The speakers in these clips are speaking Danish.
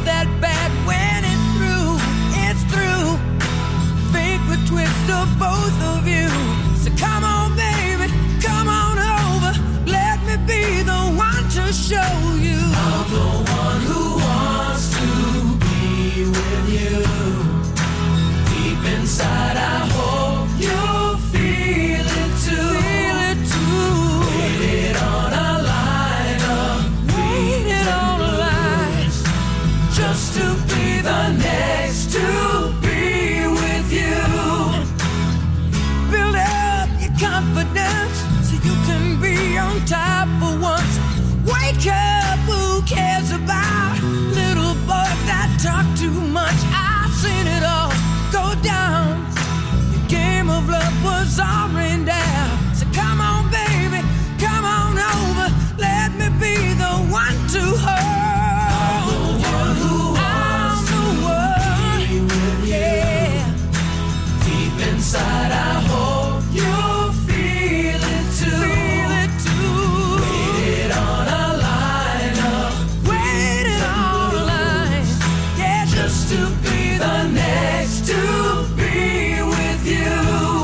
that bad when it's through. It's through. Fate would twist of both of you. So come on, baby, come on over. Let me be the one to show you. I'm the one who wants to be with you. Deep inside, I hope you'll feel it too. Feel it too. Waited on a line of waited on a line just to be the next to be with you. Build up your confidence so you can be on top for once. Wake up, who cares about little boys that talk too much? I've seen it all go down. The game of love was all rained down. So come on, baby, come on over. Let me be the one to hold you. I'm the one, yeah. Deep inside, I hope you'll feel it too. Feel it too. Waited on a line up. Waited on a line. Yeah, just to be the next to be with you.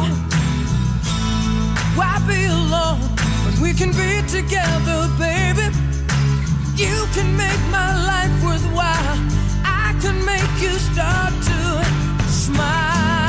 Why be alone when we can be together, baby? You can make my life worthwhile. I can make you start to smile.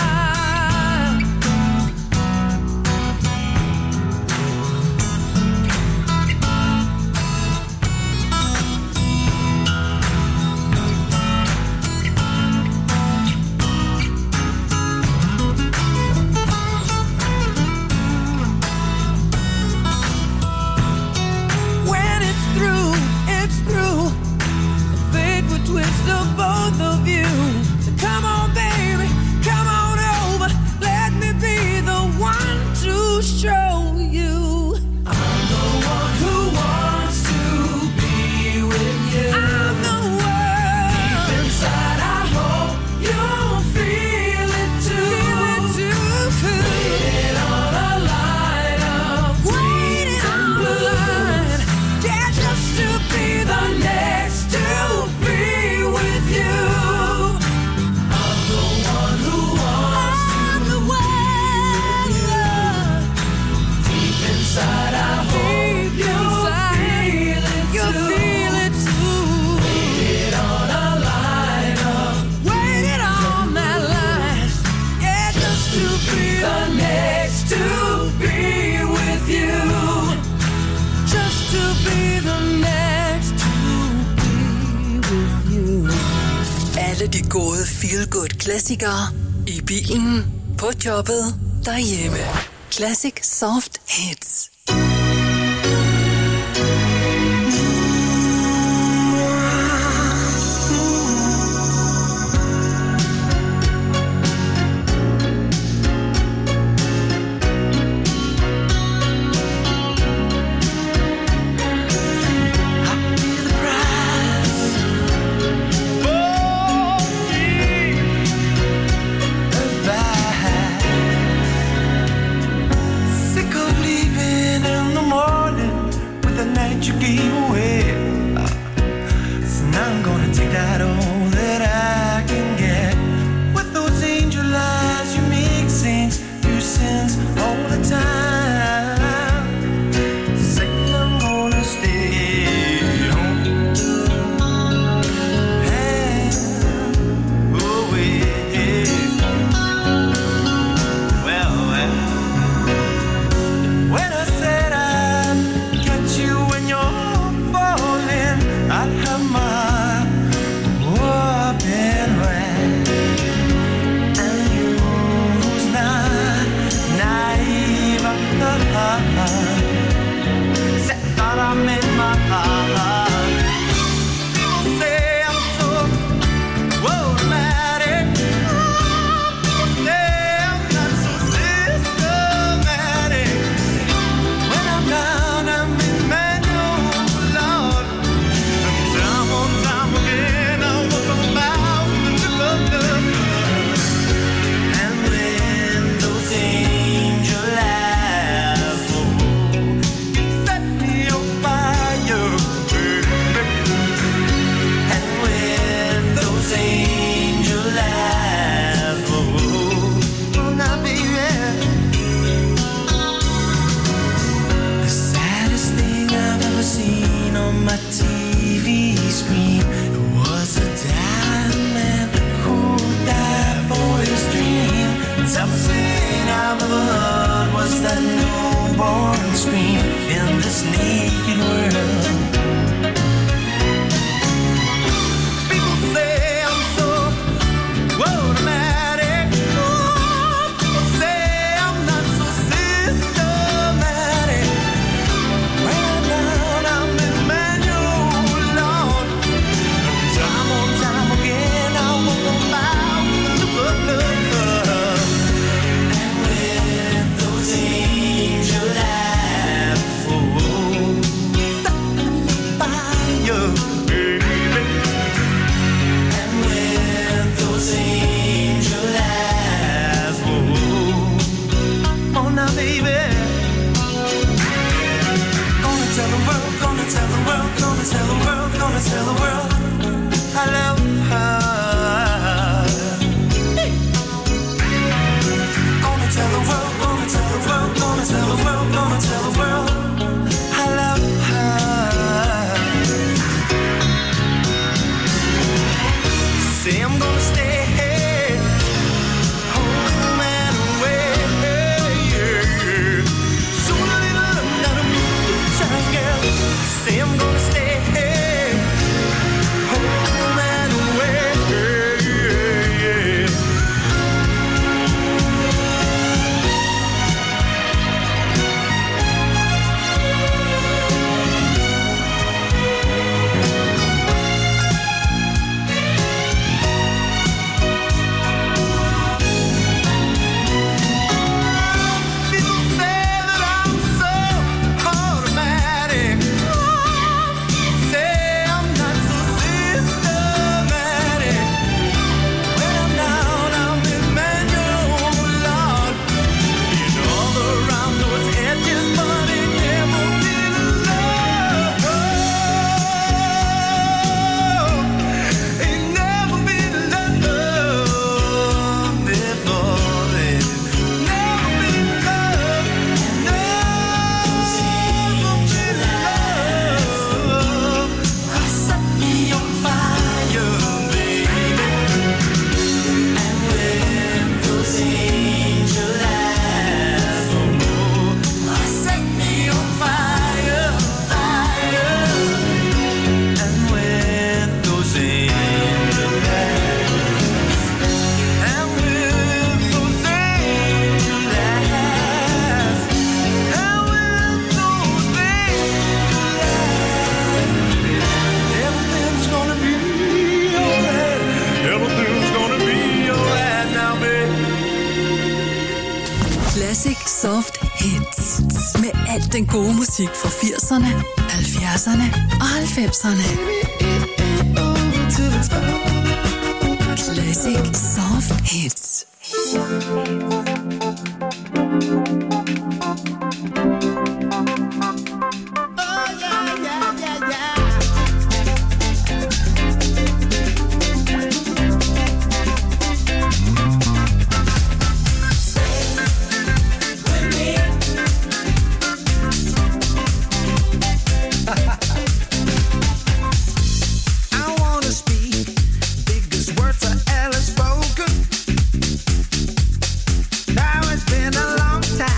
When it's through, it's through. Fate would twist of both of you. So come on, baby, come on over. Let me be the one to show you. I'm the one who wants to be with you. I'm the one. Deep inside, I hope you'll feel it too. Feel it too. Waited on a line of waiting on the line. Yeah, just to be the next to be with you. I'm the one who wants to be with you. Deep inside, I hope you'll feel it too. You'll feel it too. Waited on a line up. Waited on that line. Yeah, just to be the next to be with you. Just to be the next to be with you. Alle de gode feel-good-klassikere i bilen, på jobbet, derhjemme. Classic Soft Hits. Sick of leaving in the morning with the night you gave away. So now I'm gonna take that all that I can get. With those angel eyes you make saints do sins all the time. Saying I'm gonna stay home. And away. Well, when I said I'd catch you when you're falling. my TV screen. It was a diamond who died for his dream. Toughest thing I've ever heard was that newborn scream in this naked world. People say I'm so automatic. People say I'm not so systematic. When I'm down, I'm Emmanuel, Lord. Time on time again, I won't bow to the blood. And with those angel eyes, fire, baby. And with those angel eyes, oh now, baby. Gonna tell the world, gonna tell the world, gonna tell the world, gonna tell the world I love her. Gonna tell the world, gonna tell the world, gonna tell the world, gonna tell the world I love her. Say I'm gonna stay home and away. So a little not a moonshine girl. Say I'm gonna stay home and away. People say that I'm so automatic. Say I'm not so systematic. When I'm down, I'm Emmanuel, Lord. Been all around those edges, but it never been love. Ain't never been love before then. Never been love. Never been love. Set me on fire, baby. And with those angel eyes, set me on fire, fire. And with those angel eyes, and with those angel eyes, and with those angel eyes, everything's gonna be alright. Everything's gonna be alright now, baby. Classic Soft Hits. Med alt den gode musik fra 80'erne, 70'erne og 90'erne. Classic Soft Hits. I wanna speak biggest words I ever spoken. Now it's been a long time.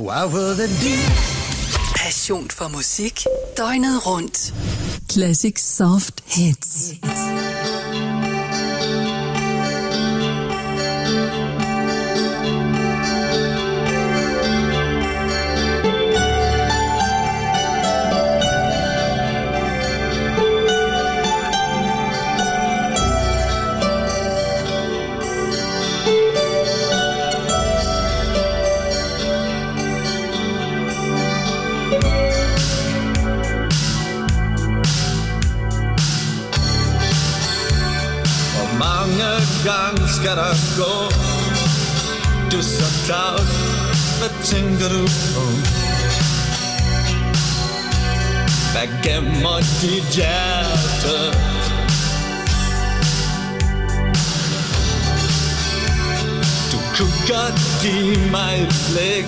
What will they do? Passion for musik. Døgnet rundt. Classic Soft Hits. Gang skal der gå. Du så tavs, hvad tænker du på? Hvad gemmer dit hjerte? Du kunne godt give mig et blik.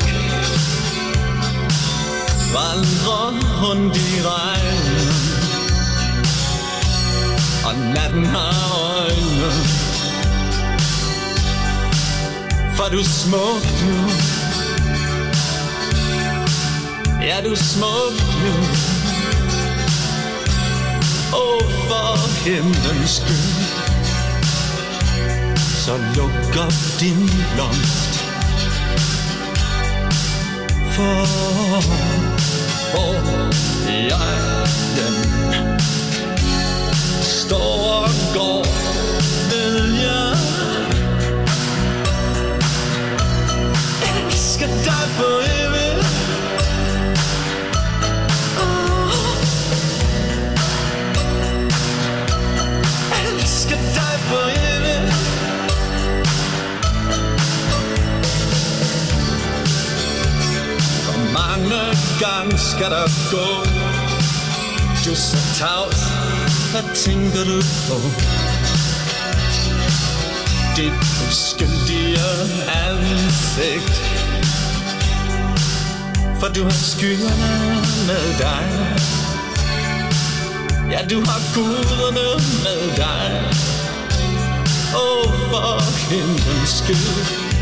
Vandre rundt i regnen, og natten har øjne. For du er smuk nu. Ja, du er smuk nu. For himlens skyld. Så luk op din blomst. For jeg står og går, vil jeg elsker dig for evigt. Elsker dig for evigt. Hvor mange gange skal der gå? Du er så tavs, hvad tænker du på? Dit uskyldige ansigt. For du har skyerne med dig. Ja, du har guderne med dig. For himlens skyld.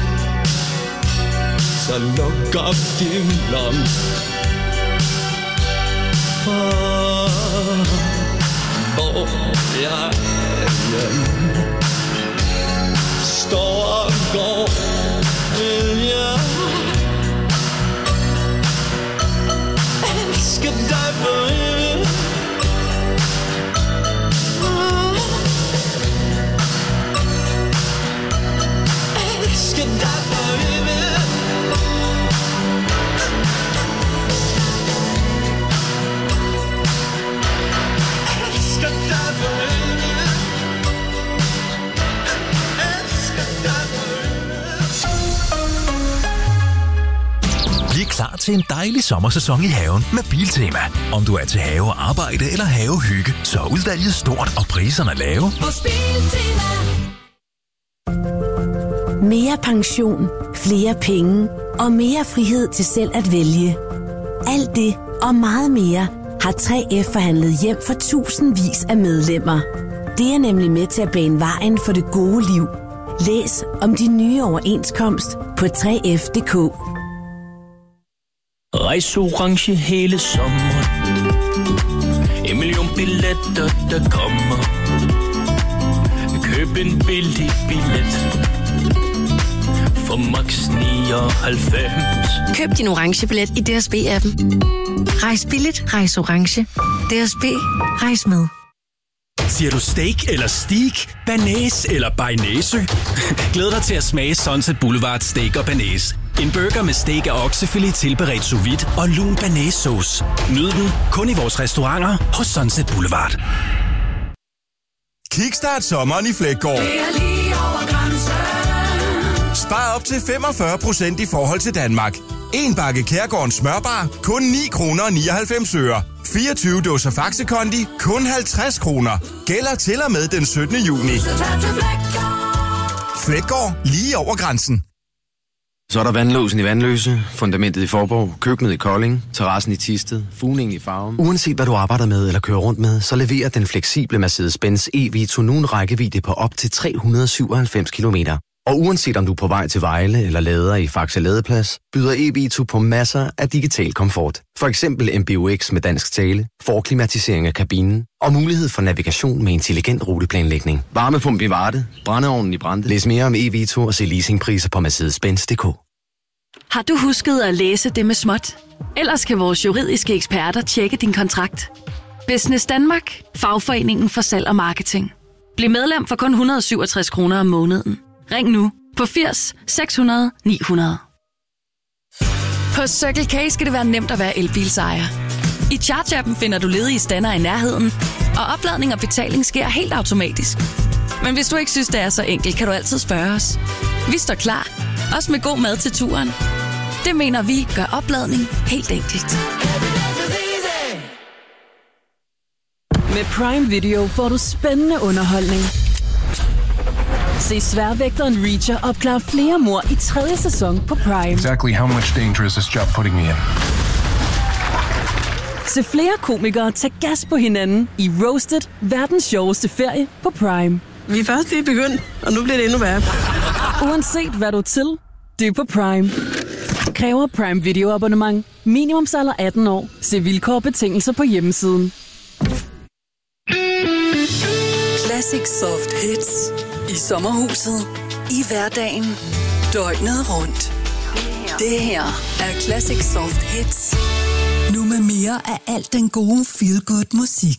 Så luk op din blomst. For hvor jeg står og går, vil jeg elsker dig for evigt. Elsker dig for evigt. Elsker dig for evigt. Elsker dig for evigt. Bliv klar til en dejlig sommersæson i haven med Biltema. Om du er til havearbejde eller havehygge, så er udvalget stort og priserne lave. Hos Biltema. Mere pension, flere penge og mere frihed til selv at vælge. Alt det og meget mere har 3F forhandlet hjem for tusindvis af medlemmer. Det er nemlig med til at bane vejen for det gode liv. Læs om de nye overenskomst på 3F.dk. Rejs orange hele sommeren. 1 million billetter, der kommer. Køb en billig billet for max 99. Køb din orange billet i DSB-appen. Rejs billigt, rejs orange. DSB, rejs med. Siger du steak eller steak, banæs eller bearnaisesø? Glæd dig til at smage Sunset Boulevard Steak og Banæs. En burger med steak af oksefilet tilberedt sous vide og lun banæssauce. Nyd den kun i vores restauranter hos Sunset Boulevard. Kickstart sommeren i Fleggaard. Det er lige over grænsen. Spar op til 45% i forhold til Danmark. En bakke Kærgårdens smørbar, kun 9 kroner og 99 øre. 24 dåser Faxe Kondi, kun 50 kroner. Gælder til og med den 17. juni. Fleggaard, lige over grænsen. Så er der vandlåsen i Vandløse, fundamentet i Forborg, køkkenet i Kolding, terrassen i Thisted, fugningen i Farum. Uanset hvad du arbejder med eller kører rundt med, så leverer den fleksible Mercedes-Benz e-Vito nu en rækkevidde på op til 397 kilometer. Og uanset om du er på vej til Vejle eller lader i Faxe Ladeplads, byder eVito på masser af digital komfort. For eksempel MBUX med dansk tale, forklimatisering af kabinen og mulighed for navigation med intelligent ruteplanlægning. Varmepumpe i Varde, brændeovnen i Brande. Læs mere om eVito og se leasingpriser på Mercedes-Benz.dk. Har du husket at læse det med småt? Ellers kan vores juridiske eksperter tjekke din kontrakt. Business Danmark, fagforeningen for salg og marketing. Bliv medlem for kun 167 kroner om måneden. Ring nu på 80 600 900. På Circle K skal det være nemt at være elbilsejer. I Charge-appen finder du ledige stander i nærheden, og opladning og betaling sker helt automatisk. Men hvis du ikke synes, det er så enkelt, kan du altid spørge os. Vi står klar, også med god mad til turen. Det mener vi gør opladning helt enkelt. Med Prime Video får du spændende underholdning. Se Sværvægteren Reacher opklare flere mord i 3. sæson på Prime. Exactly how much danger is this job putting me in? Se flere komikere tage gas på hinanden i Roasted, verdens sjoveste ferie på Prime. Vi er først lige begyndt, og nu bliver det endnu værre. Uanset hvad du er til, det er på Prime. Kræver Prime Video abonnement. Minimumsalder 18 år. Se vilkår og betingelser på hjemmesiden. Classic Soft Hits. I sommerhuset. I hverdagen. Døgnet rundt. Det her er Classic Soft Hits. Nu med mere af alt den gode feel-good musik.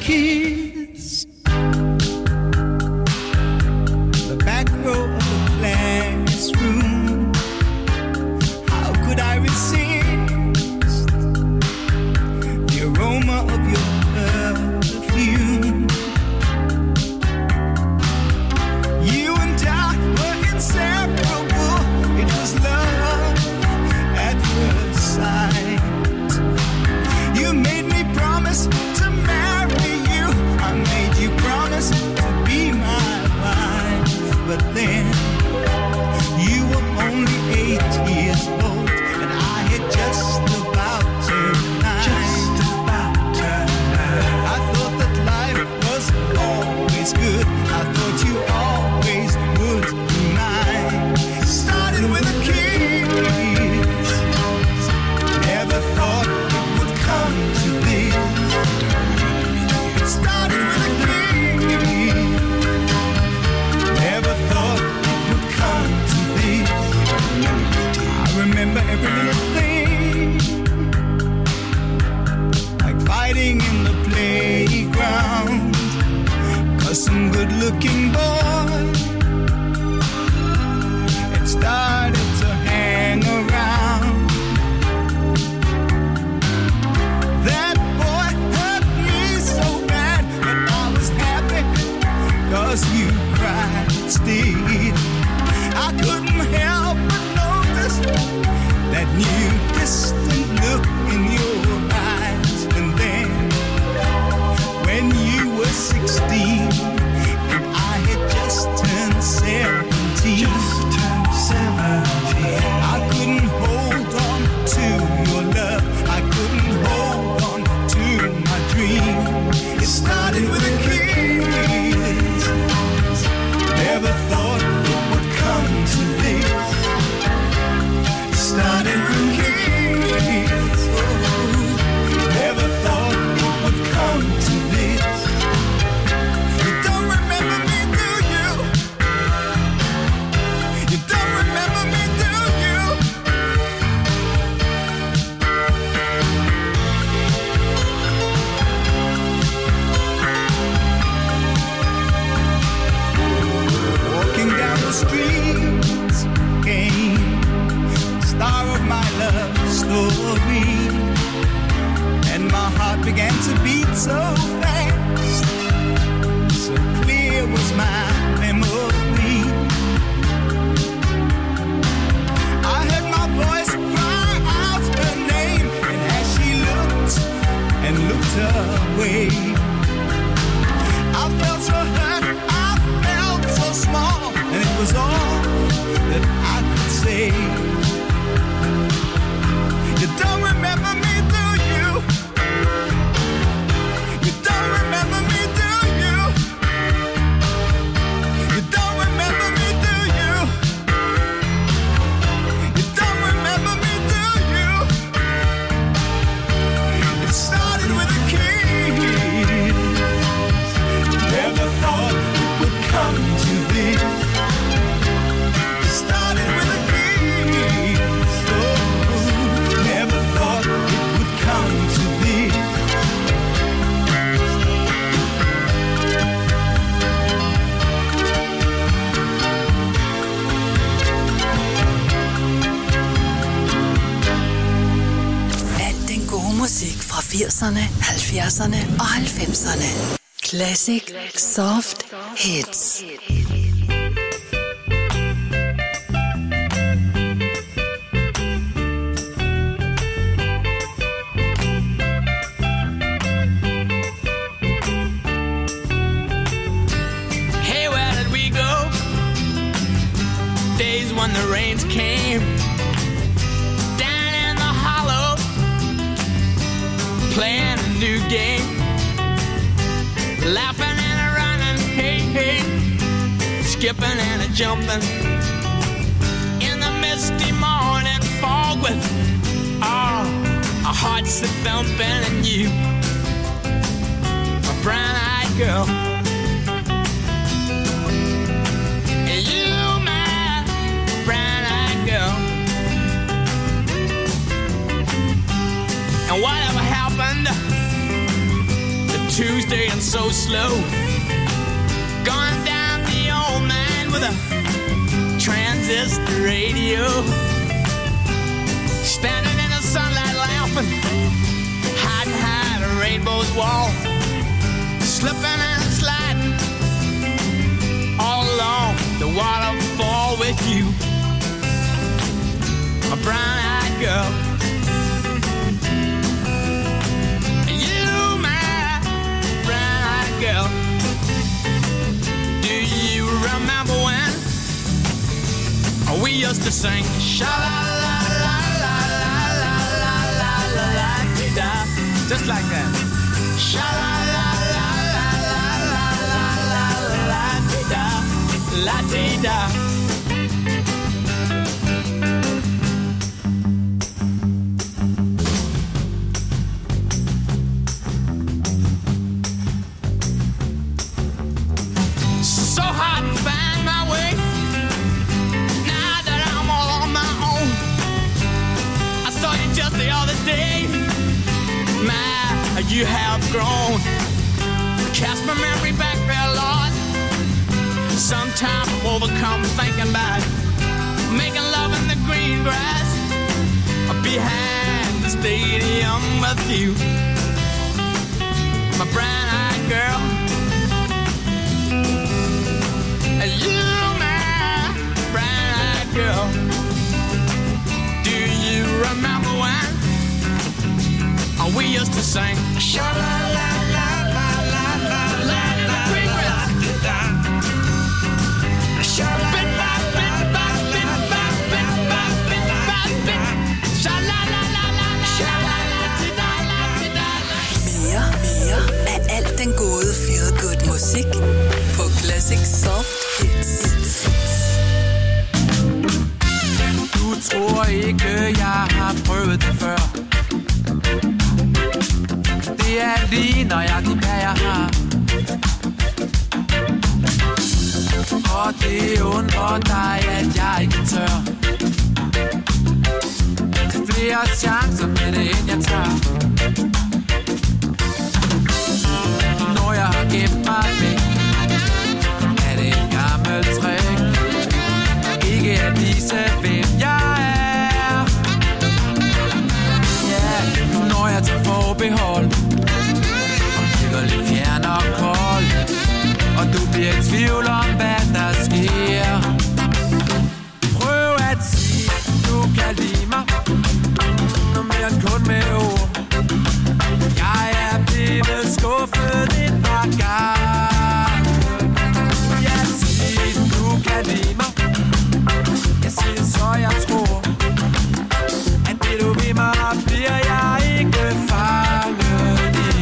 kiss. The back row of the classroom. How could I resist the aroma of your perfume? You and I were inseparable. It was love at first sight. You made me promise to marry you. I made you promise to be my wife. But then you were only 8 years old, and I had just about turned 9. I thought that life was always good. I thought you always would be mine. Started with a kiss. Never thought it would come to this. It started with a kiss. Never thought it would come to this. I remember every little thing, like fighting in the playground, 'cause some good-looking boy had started to hang around. That boy hurt me so bad, but I was happy 'cause you cried still. I couldn't help but notice that new distant look in your eyes. And then when you were 16 and I had just turned 17, I couldn't hold on to your love. I couldn't hold on to my dream. It started with a kiss. Never thought it would come to this. Started with a kiss. Never thought it would come to this. You don't remember me, do you? You don't remember me, do you? Walking down the streets came the star of my love story, and my heart began to beat so fast. So clear was my memory. I heard my voice cry out her name, and as she looked and looked away, I felt so hurt, I felt so small, and it was all that I could say. You don't remember me, do you? You don't remember me, do you? You don't remember me, do you? You don't remember me, do you? It started with a kiss. Never thought it would come to this. It started with a kiss. Oh, never thought it would come to this. Al den gode musik fra 80'erne, 70'erne og 90'erne. Classic Soft Hits. Hey, where did we go? Days when the rains came down in the hollow, playing a new game, laughing and a running, hey, hey, skipping and a jumping in the misty morning fog with our hearts that thumping, and you, a brown-eyed girl. And you, my brown-eyed girl. And whatever happened to Tuesday staying so slow. Going down the old man with a transistor radio. Standing in the sunlight laughing, hiding behind a rainbow's wall. Slipping and sliding all along the waterfall with you, a brown-eyed girl. You, my brown-eyed girl. Do you remember when we used to sing sha-la-la-la-la-la-la-la-la-la-la-la-la-la-la-la, just like that? Sha-la-la-la-la-la-la-la-la-la-la-la-la-la. So hard to find my way now that I'm all on my own. I saw you just the other day. My, you have grown. Cast my memory back there, Lord. Sometimes I'm overcome thinking about making love in the green grass behind the stadium with you, my brown-eyed girl. You, my brown-eyed girl. Do you remember when we used to sing sha-la-la-la-la-la-la-la in the green grass? Mere af alt den gode feel good musik på Classic Soft Hits. Du tror ikke, jeg har prøvet det før. Det er lige nøjagtigt, hvad jeg har. Og det undrer dig, at jeg ikke tør. Flere chancer med det, end jeg tager. Når jeg har gemt mig væk, er det en gammel trick. Ikke at vise, hvem jeg er. Ja, når jeg tager forbehold og bliver lidt fjern og kold, og du bliver i tvivl om, hvad der sker. Prøv at sige, du kan lide mig, noget mere end kun med ord. Jeg er blevet skuffet et par gange. Jeg siger, du kan lide mig. Jeg siger, så jeg tror, at det du vil mig, bliver jeg ikke fanget i.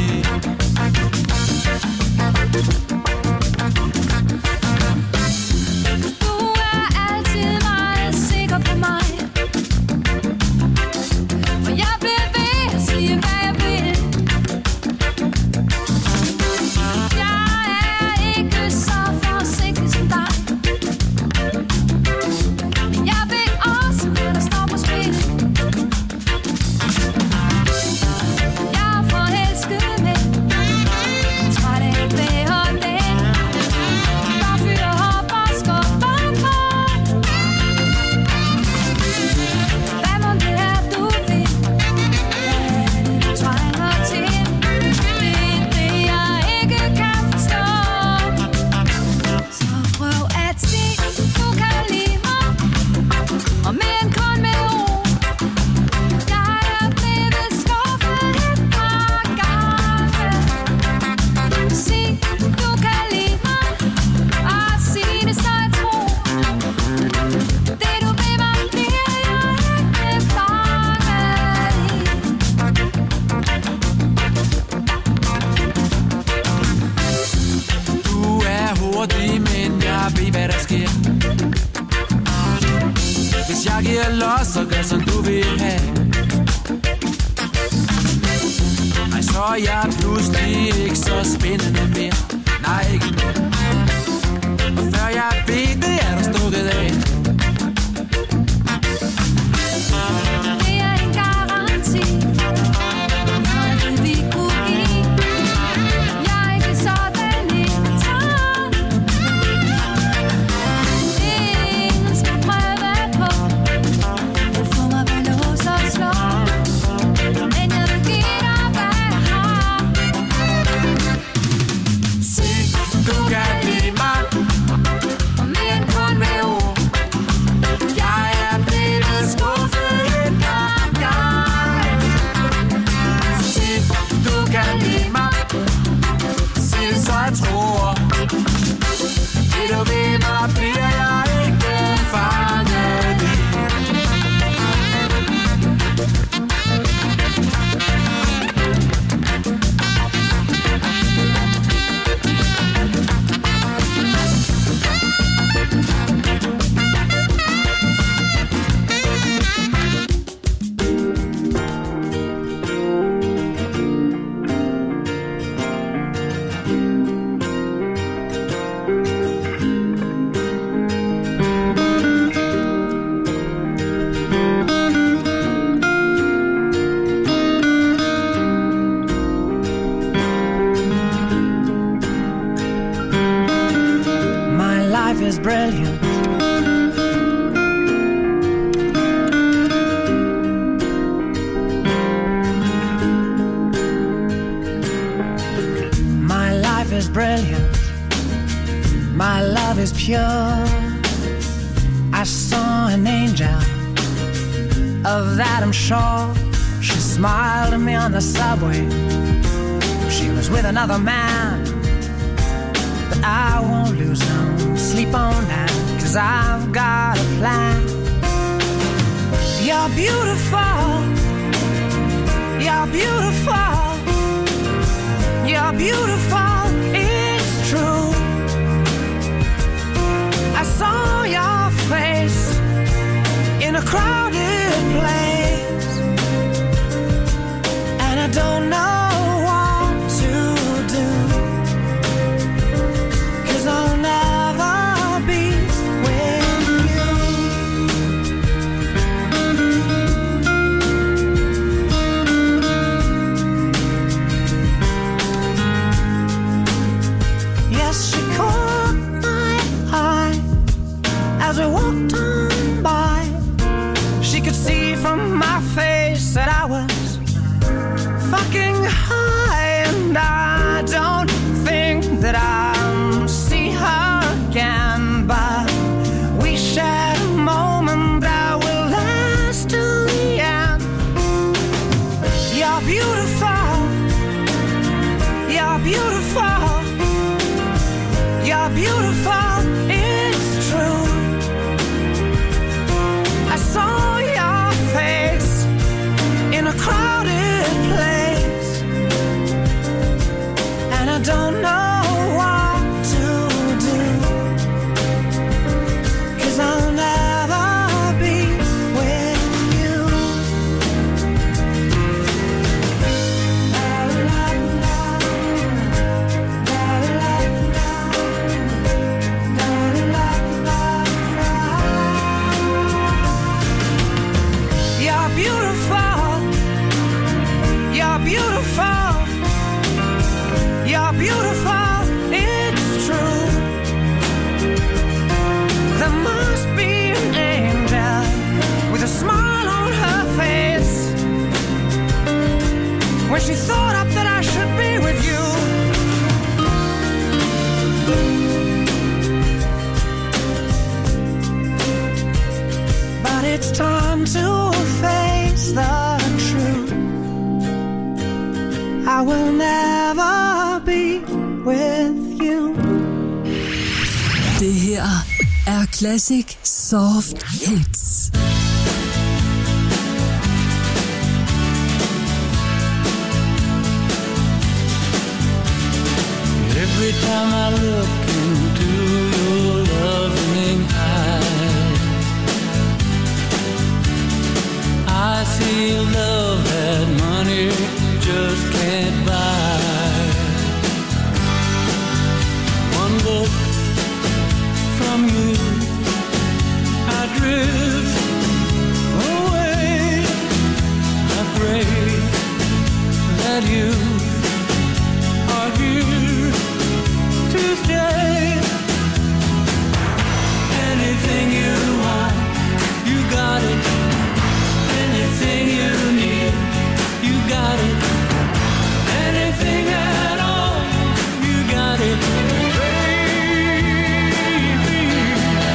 Du er altid meget sikker på mig, for jeg bliver ved at sige, hvad jeg vil. Jeg er ikke så forsigtig som dig, men jeg ved også, hvad der står på spil. Jeg er forelsket med, træt af at være den, der fyrer op og skubber på. Hvad må det er, du vil? Hvad er det, du trænger til? Det er det, jeg ikke kan forstå. Så prøv at sige, du kan lide mig, og mere end kun med ord. Jeg er blevet skuffet et par gange. Sig, du kan lide mig, og sig det, så jeg tror. Det du vil mig, bliver jeg ikke fanget i. Du er hurtig, men jeg ved, hvad der sker. Hvis jeg giver los, så gør som du vil have. Nej, så er jeg pludselig ikke så spændende mere. Nej, ikke mere. Og før jeg ved det, er du stukket af. Det er en garanti, noget det vi kunne give. Jeg er ikke bliver jeg ikke fanget i. Brilliant. My life is brilliant. My love is pure. I saw an angel, of that I'm sure. She smiled at me on the subway. She was with another man, but I won't lose no sleep on that, 'cause I've got a plan. You're beautiful. You're beautiful. You're beautiful. It's true. I saw your face in a crowded place, and I don't know what to do, 'cause I'll never be with you. Yes, she caught my eye as we walked on by. She could see from my face that I was fucking high, and I don't think that I'll see her again, but we shared a moment that will last till the end. You're beautiful. You're beautiful. You're beautiful. It's true. I saw your face in a crowded place, and I don't know what to do, 'cause I'll never be with you. You're beautiful. You're beautiful. You're beautiful. It's true. There must be an angel with a smile on her face when she thought up that I should be with you. But it's time to face the truth. I will never be with you. Det her er Classic Soft Hits. Every time I look into your loving eyes, I see love that money just can't buy. One look from you, I drift away. I pray that you are here to stay. Anything you want, you got it. Anything you need, you got it. Anything at all, you got it. Baby,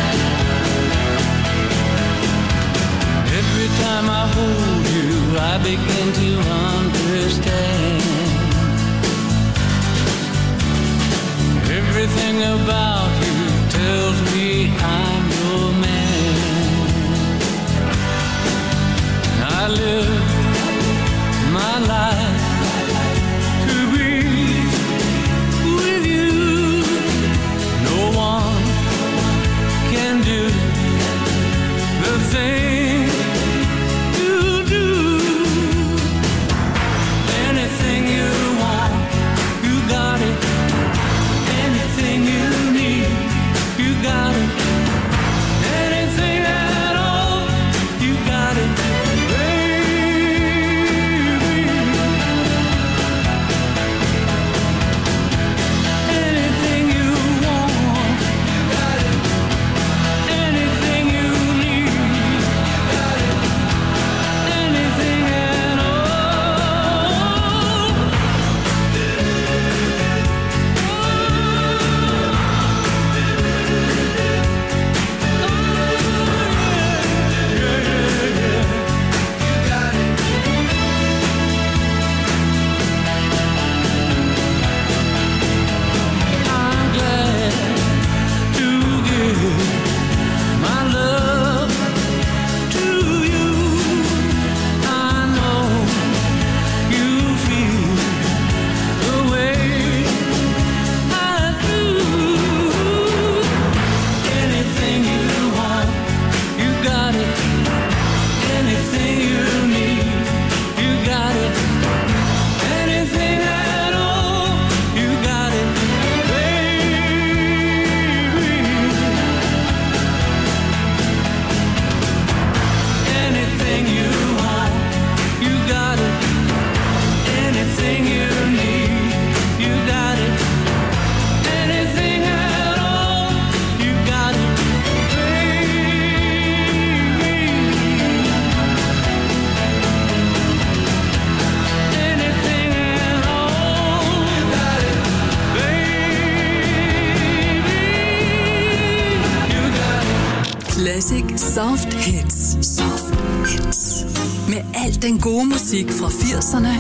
Classic Soft Hits. Soft Hits. Med al den gode musik fra 80'erne,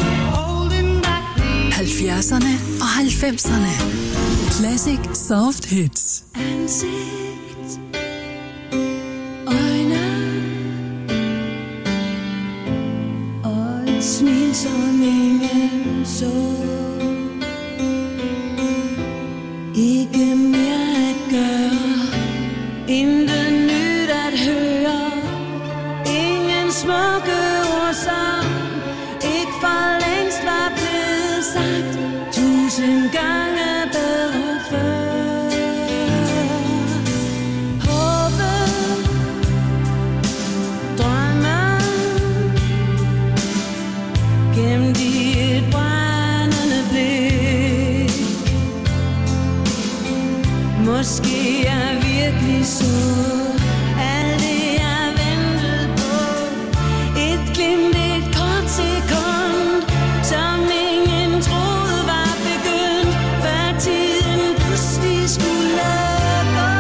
70'erne og 90'erne. Classic Soft Hits. Ansigt, øjne og et smil, som ingen så. Ikke mere at gøre, intet nyt at høre. Ingen smukke ord, som ikke for længst var blevet sagt 1000 gange bedre før. Håbet, drømmen, gemt i et brændende blik. Måske er virkelig så alt det jeg ventede på. Et glimt, et kort sekund, som ingen troede var begyndt, før tiden pludselig skulle gå.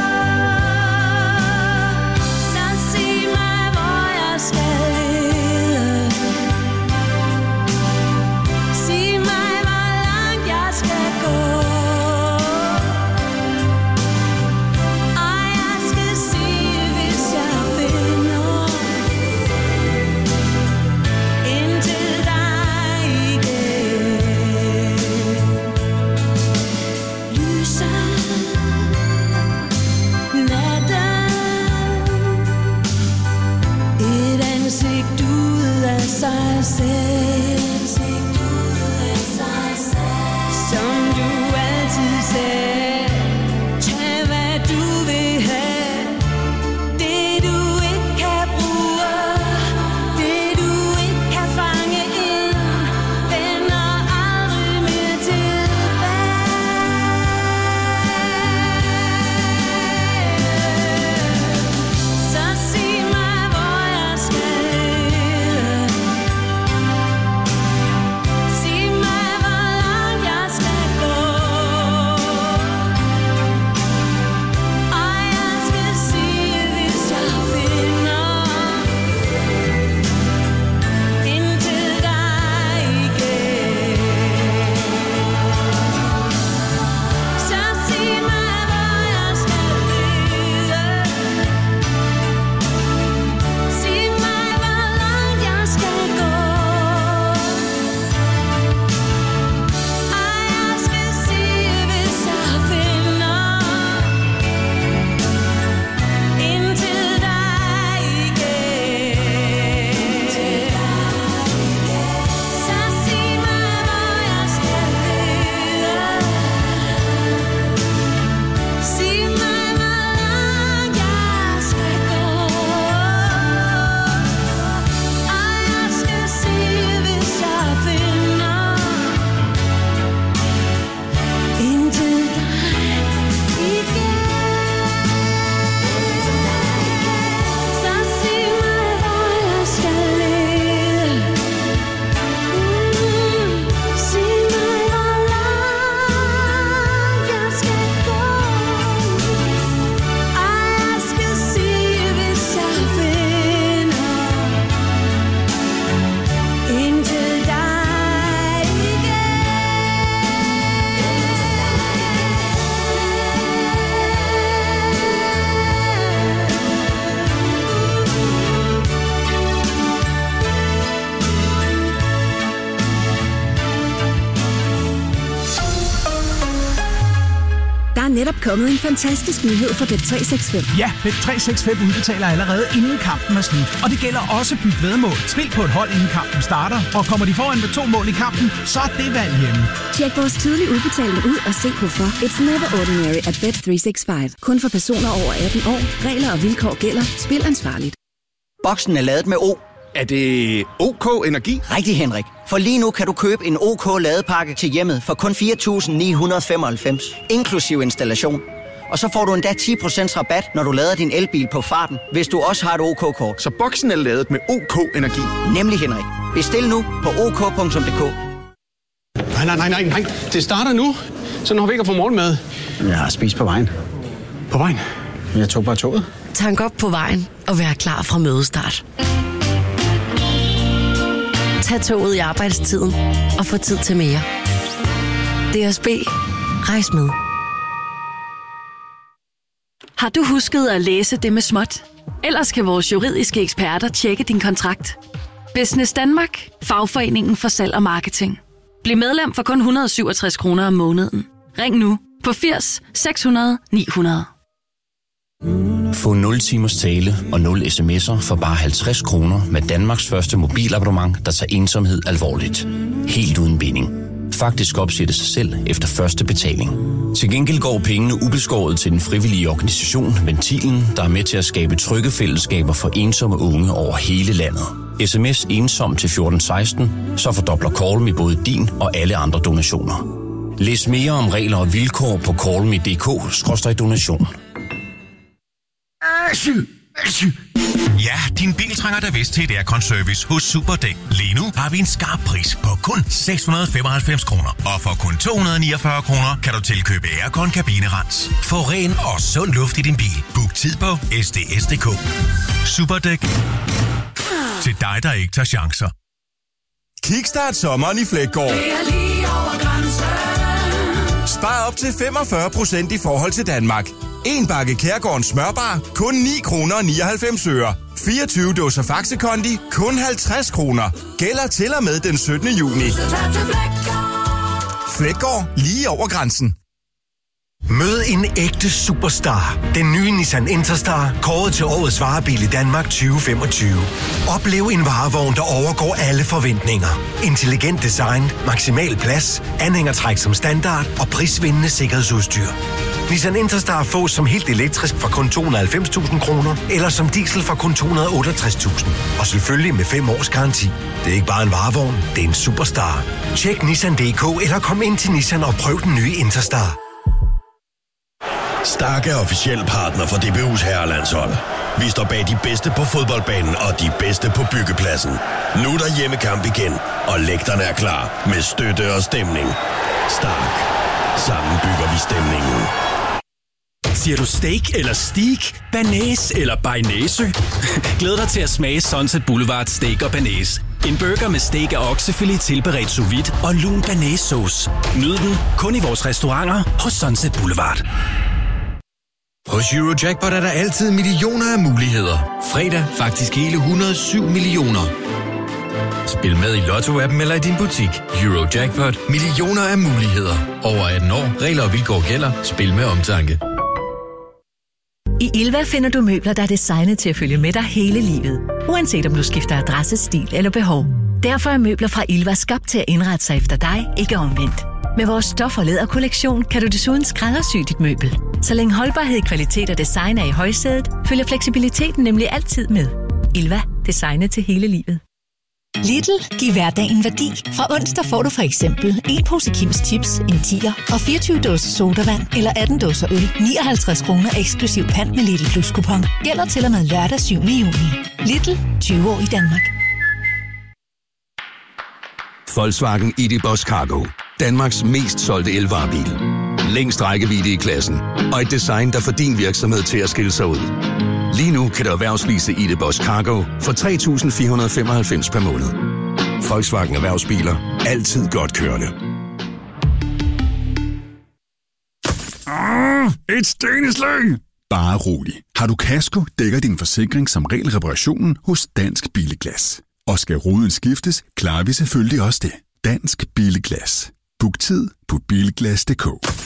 Så sig mig, hvor jeg skal lede. Sig mig, hvor langt jeg skal gå. Og jeg skal sige, hvis jeg finder ind til dig igen. Lyset, natten, et ansigt ud af sig selv, som du altid sagde. Tag hvad du vil have, det du ikke kan bruge, det du ikke kan fange ind, vender aldrig mere tilbage. Så sig mig, hvor jeg skal lede. Sig mig, hvor langt jeg skal gå. Og jeg skal sige, hvis jeg finder ind til dig igen. Så sig mig, hvor jeg skal lede. Sig mig, hvor langt jeg skal gå. Og jeg skal sige, hvis jeg finder ind til dig igen. Så sig mig, hvor jeg skal lede. Sig mig, hvor langt jeg skal gå. Og jeg skal sige, hvis jeg finder ind til dig igen. Så sig mig, hvor jeg skal lede. Sig mig, hvor langt jeg skal gå. Og jeg skal sige, hvis jeg finder ind til dig Der er netop kommet en fantastisk nyhed fra Bet365. Ja, Bet365 udbetaler allerede inden kampen er slut. Og det gælder også Byg Væddemål. Spil på et hold inden kampen starter, og kommer de foran med 2 mål i kampen, så er det valg hjemme. Tjek vores tidlige udbetaling ud og se hvorfor. It's never ordinary at Bet365. Kun for personer over 18 år. Regler og vilkår gælder. Spil ansvarligt. Boksen er ladet med O. Er det OK Energi? Rigtig, Henrik. For lige nu kan du købe en OK ladepakke til hjemmet for kun 4.995, inklusiv installation. Og så får du endda 10% rabat, når du lader din elbil på farten, hvis du også har et OK-kort. Så boksen er ladet med OK Energi? Nemlig, Henrik. Bestil nu på ok.dk. Nej. Det starter nu. Så når vi ikke får morgenmad. Jeg har spist på vejen. På vejen? Jeg tog bare toget. Tank op på vejen og vær klar fra mødestart. Tag toget i arbejdstiden og få tid til mere. DSB. Rejs med. Har du husket at læse det med småt? Ellers kan vores juridiske eksperter tjekke din kontrakt. Business Danmark. Fagforeningen for salg og marketing. Bliv medlem for kun 167 kroner om måneden. Ring nu på 80 600 900. Få 0 timers tale og 0 sms'er for bare 50 kroner med Danmarks første mobilabonnement, der tager ensomhed alvorligt. Helt uden binding. Faktisk opsætte sig selv efter første betaling. Til gengæld går pengene ubeskåret til den frivillige organisation Ventilen, der er med til at skabe trygge fællesskaber for ensomme unge over hele landet. SMS ensom til 1416, så fordobler Callme både din og alle andre donationer. Læs mere om regler og vilkår på callme.dk/donation. Ja, din bil trænger da vist til et aircon-service hos Superdæk. Lige nu har vi en skarp pris på kun 695 kroner. Og for kun 249 kroner kan du tilkøbe aircon-kabinerens. Få ren og sund luft i din bil. Book tid på sds.dk. Superdæk. Til dig, der ikke tager chancer. Kickstart sommeren i Fleggaard. Spar op til 45% i forhold til Danmark. En bakke Kærgårdens smørbar, kun 9 kroner og 99 øre. 24 dåser Faxe Kondi, kun 50 kroner. Gælder til og med den 17. juni. Fleggaard, lige over grænsen. Mød en ægte superstar. Den nye Nissan Interstar, kåret til årets varebil i Danmark 2025. Oplev en varevogn, der overgår alle forventninger. Intelligent design, maksimal plads, anhængertræk som standard og prisvindende sikkerhedsudstyr. Nissan Interstar fås som helt elektrisk for kun 290.000 kroner, eller som diesel for kun 268.000. Og selvfølgelig med 5 års garanti. Det er ikke bare en varevogn, det er en superstar. Tjek Nissan.dk eller kom ind til Nissan og prøv den nye Interstar. Stark er officiel partner for DBU's herrelandshold. Vi står bag de bedste på fodboldbanen og de bedste på byggepladsen. Nu er der hjemmekamp igen, og lægterne er klar med støtte og stemning. Stark. Sammen bygger vi stemningen. Siger du steak eller steak, banæs eller bearnaise? Glæd dig til at smage Sunset Boulevard Steak og Banæs. En burger med steak og oksefilet tilberedt sous vide og lun banæssauce. Nyd den kun i vores restauranter hos Sunset Boulevard. Hos Eurojackpot er der altid millioner af muligheder. Fredag faktisk hele 107 millioner. Spil med i Lotto-appen eller i din butik. Eurojackpot. Millioner af muligheder. Over 18 år. Regler og vilkår gælder. Spil med omtanke. I Ilva finder du møbler, der er designet til at følge med dig hele livet. Uanset om du skifter adresse, stil eller behov. Derfor er møbler fra Ilva skabt til at indrette sig efter dig, ikke omvendt. Med vores stof- og læderkollektion kan du desuden skræddersy dit møbel. Så længe holdbarhed, kvalitet og design er i højsædet, følger fleksibiliteten nemlig altid med. Ilva. Designet til hele livet. Lidl. Giv hverdagen værdi. Fra onsdag får du for eksempel en pose Kims Chips, en 10'er og 24 dåser sodavand eller 18 dåser øl. 59 kroner eksklusiv pant med Lidl Plus kupon. Gælder til og med lørdag 7. juni. Lidl. 20 år i Danmark. Volkswagen ID.Buzz Cargo. Danmarks mest solgte elvarebil. Længst rækkevidde i klassen. Og et design, der får din virksomhed til at skille sig ud. Lige nu kan du erhvervslease ID.Buzz Cargo for 3.495 per måned. Volkswagen Erhvervsbiler. Altid godt kørende. Et steneslag! Bare rolig. Har du kasko, dækker din forsikring som regel reparationen hos Dansk Billeglas. Og skal ruden skiftes, klarer vi selvfølgelig også det. Dansk Billeglas. Book tid på bilglas.dk.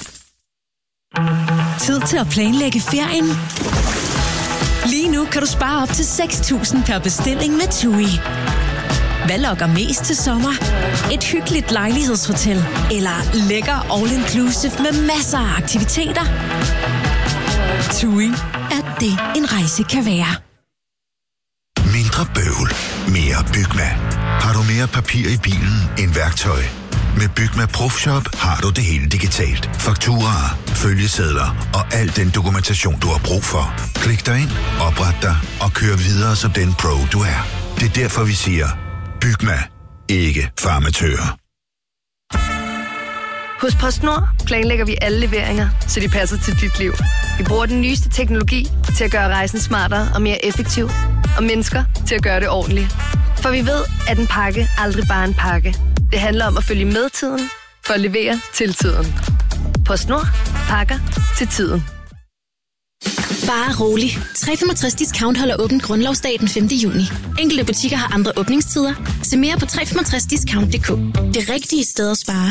Tid til at planlægge ferien. Lige nu kan du spare op til 6.000 per bestilling med TUI. Hvad lokker mest til sommer? Et hyggeligt lejlighedshotel eller lækker all-inclusive med masser af aktiviteter? TUI er det, en rejse kan være. Mindre bøvl, mere Bygma. Har du mere papir i bilen end værktøj? Med Bygma ProFshop har du det hele digitalt. Fakturaer, følgesedler og al den dokumentation, du har brug for. Klik dig ind, opret dig og kør videre som den pro, du er. Det er derfor, vi siger, Bygma. Ikke farmatører. Hos PostNord planlægger vi alle leveringer, så de passer til dit liv. Vi bruger den nyeste teknologi til at gøre rejsen smartere og mere effektiv, og mennesker til at gøre det ordentligt. For vi ved, at en pakke aldrig bare er en pakke. Det handler om at følge med tiden, for at levere til tiden. PostNord. Pakker til tiden. Bare rolig. 365 Discount holder åbent grundlovsdag den 5. juni. Enkelte butikker har andre åbningstider. Se mere på 365discount.dk. Det rigtige sted at spare.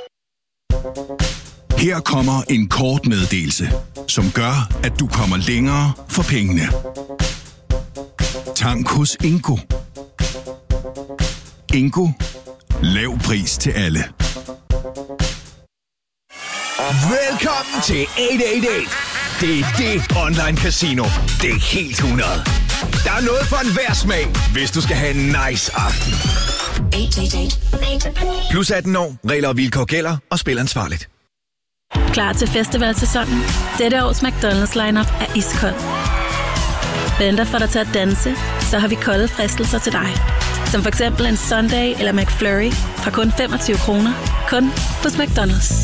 Her kommer en kort meddelelse, som gør, at du kommer længere for pengene. Tank hos Ingo. Ingo. Lav pris til alle. Velkommen til 888. Det er det online casino. Det er helt 100. Der er noget for enhver smag, hvis du skal have en nice aften. 888. Plus 18 år. Regler og vilkår gælder, og spil ansvarligt. Klar til festivalsæsonen? Dette års McDonald's lineup er iskold. Venter for dig til at danse, så har vi kolde fristelser til dig. Som for eksempel en Sunday eller McFlurry fra kun 25 kroner. Kun hos McDonald's.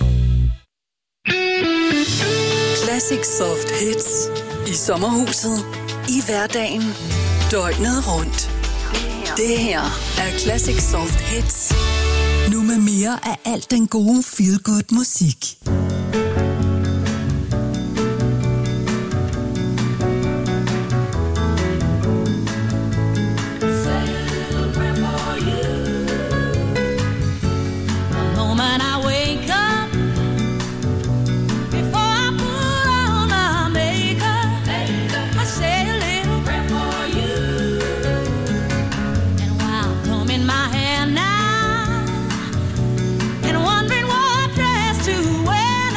Classic soft hits. I sommerhuset. I hverdagen. Døgnet rundt. Det her er Classic soft hits. Nu med mere af alt den gode feel-good musik. Wondering what dress to wear.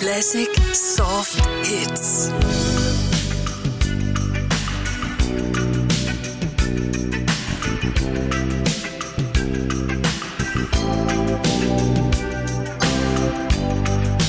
Classic Soft Hits.